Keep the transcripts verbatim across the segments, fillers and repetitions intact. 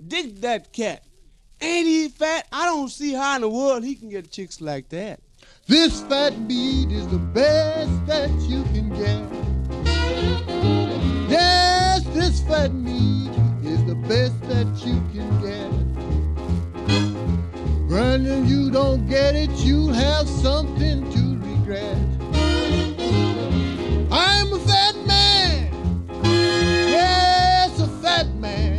dig that cat. Ain't he fat? I don't see how in the world he can get chicks like that. This fat meat is the best that you can get. Yes, this fat meat is the best that you can get. When you don't get it, you'll have something to regret. I'm a fat man. Yes, a fat man.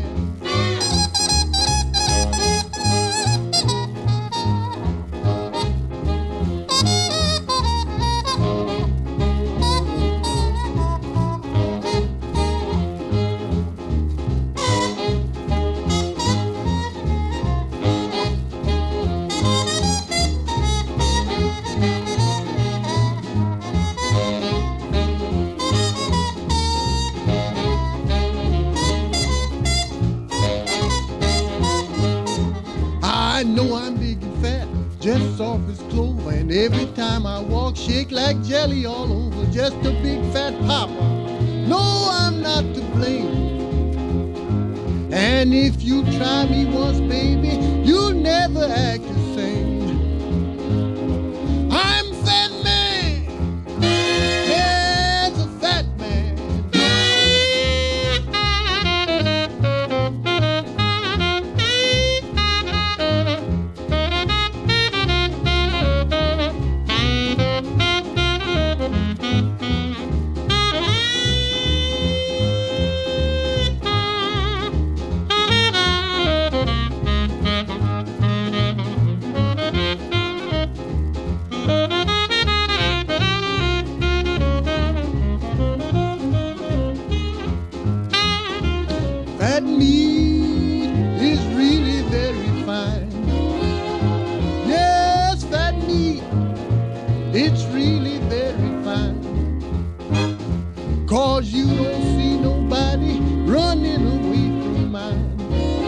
I know I'm big and fat, just soft as clover, and every time I walk, shake like jelly all over, just a big fat papa. No, I'm not to blame. And if you try me once, baby, you'll never act the same. I'm a fat man. Yes, a fat man. Fat meat is really very fine. Yes, fat meat, it's really very fine. 'Cause you don't see nobody running away from mine.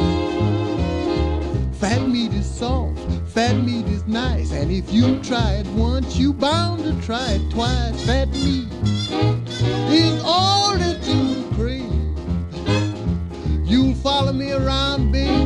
Fat meat is soft, fat meat is nice, and if you try it once, you bound to try it twice. Fat meat is all that you crave. You'll follow me around, baby,